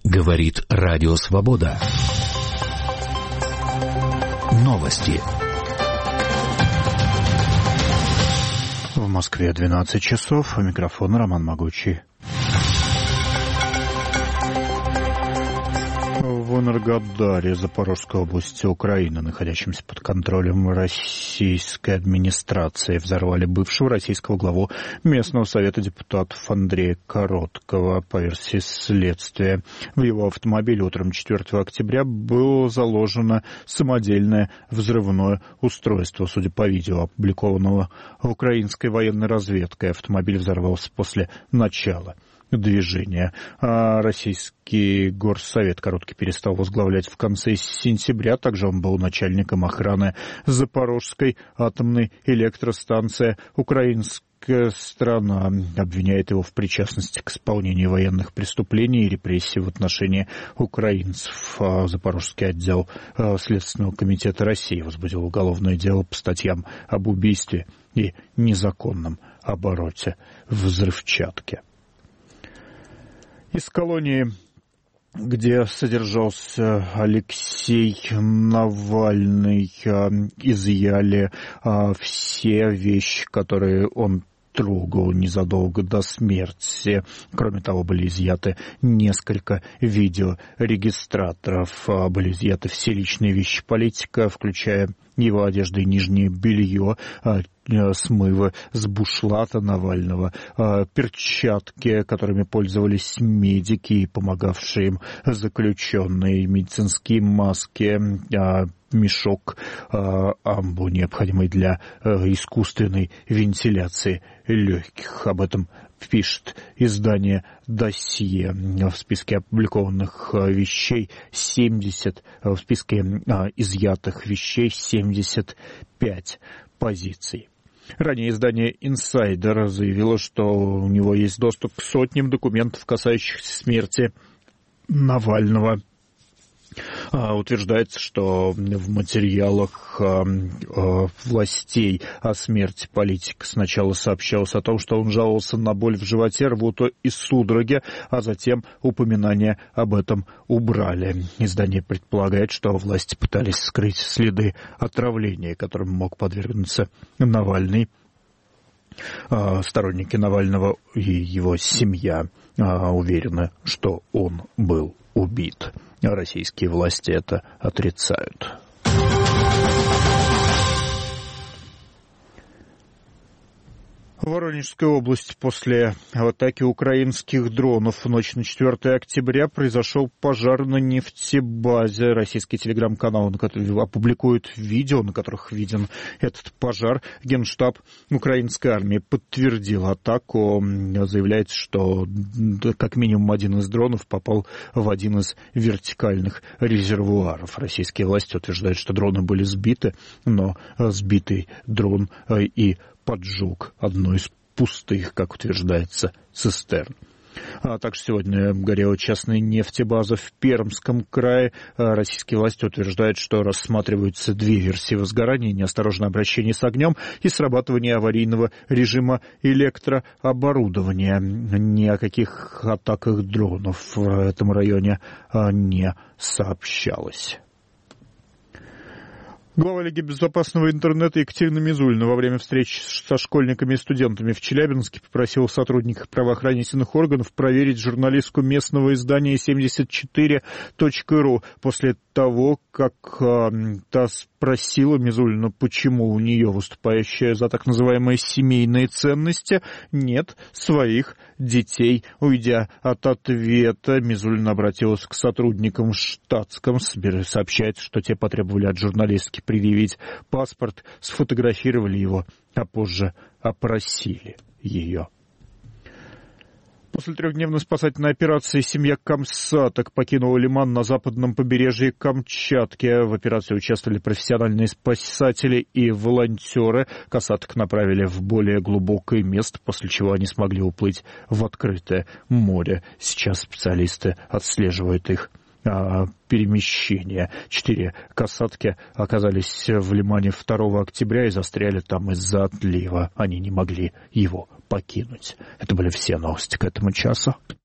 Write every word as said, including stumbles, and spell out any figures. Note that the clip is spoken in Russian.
Говорит Радио Свобода. Новости. В Москве двенадцать часов. У микрофона Роман Могучий. В Энергодаре Запорожской области Украины, находящемся под контролем российской администрации, взорвали бывшего российского главу местного совета депутатов Андрея Короткова. По версии следствия, в его автомобиле утром четвёртого октября было заложено самодельное взрывное устройство. Судя по видео, опубликованного украинской военной разведкой, автомобиль взорвался после начала движения. А российский горсовет Короткий перестал возглавлять в конце сентября. Также он был начальником охраны Запорожской атомной электростанции. Украинская сторона обвиняет его в причастности к исполнению военных преступлений и репрессий в отношении украинцев. Запорожский отдел Следственного комитета России возбудил уголовное дело по статьям об убийстве и незаконном обороте взрывчатки. Из колонии, где содержался Алексей Навальный, изъяли все вещи, которые он трогал незадолго до смерти. Кроме того, были изъяты несколько видеорегистраторов, были изъяты все личные вещи политика, включая его одежду и нижнее белье, смывы с бушлата Навального, перчатки, которыми пользовались медики и помогавшие им заключенные, медицинские маски, мешок амбу, необходимый для искусственной вентиляции легких. Об этом пишет издание «Досье». В списке опубликованных вещей семьдесят, в списке изъятых вещей семьдесят пять позиций. Ранее издание «Инсайдер» заявило, что у него есть доступ к сотням документов, касающихся смерти Навального. Утверждается, что в материалах властей о смерти политика сначала сообщалось о том, что он жаловался на боль в животе, рвоту и судороги, а затем упоминания об этом убрали. Издание предполагает, что власти пытались скрыть следы отравления, которым мог подвергнуться Навальный. Сторонники Навального и его семья уверены, что он был убит. Российские власти это отрицают. В Воронежской области после атаки украинских дронов в ночь на четвёртое октября произошел пожар на нефтебазе. Российский телеграм-канал, на который опубликует видео, на которых виден этот пожар. Генштаб украинской армии подтвердил атаку. Заявляется, что как минимум один из дронов попал в один из вертикальных резервуаров. Российские власти утверждают, что дроны были сбиты, но сбитый дрон и поджег одну из пустых, как утверждается, цистерн. А также сегодня горела частная нефтебаза в Пермском крае. Российские власти утверждают, что рассматриваются две версии возгорания: неосторожное обращение с огнем и срабатывание аварийного режима электрооборудования. Ни о каких атаках дронов в этом районе не сообщалось. Глава Лиги безопасного интернета Екатерина Мизулина во время встречи со школьниками и студентами в Челябинске попросила сотрудников правоохранительных органов проверить журналистку местного издания семьдесят четыре точка ру после того, как э, та спросила Мизулину, почему у нее, выступающая за так называемые семейные ценности, нет своих детей. Уйдя от ответа, Мизулина обратилась к сотрудникам в штатском. Сообщается, что те потребовали от журналистки предъявить паспорт, сфотографировали его, а позже опросили ее. После трехдневной спасательной операции семья Камсаток покинула лиман на западном побережье Камчатки. В операции участвовали профессиональные спасатели и волонтеры. Касаток направили в более глубокое место, после чего они смогли уплыть в открытое море. Сейчас специалисты отслеживают их перемещения. Четыре касатки оказались в лимане второго октября и застряли там из-за отлива. Они не могли его покинуть. Это были все новости к этому часу.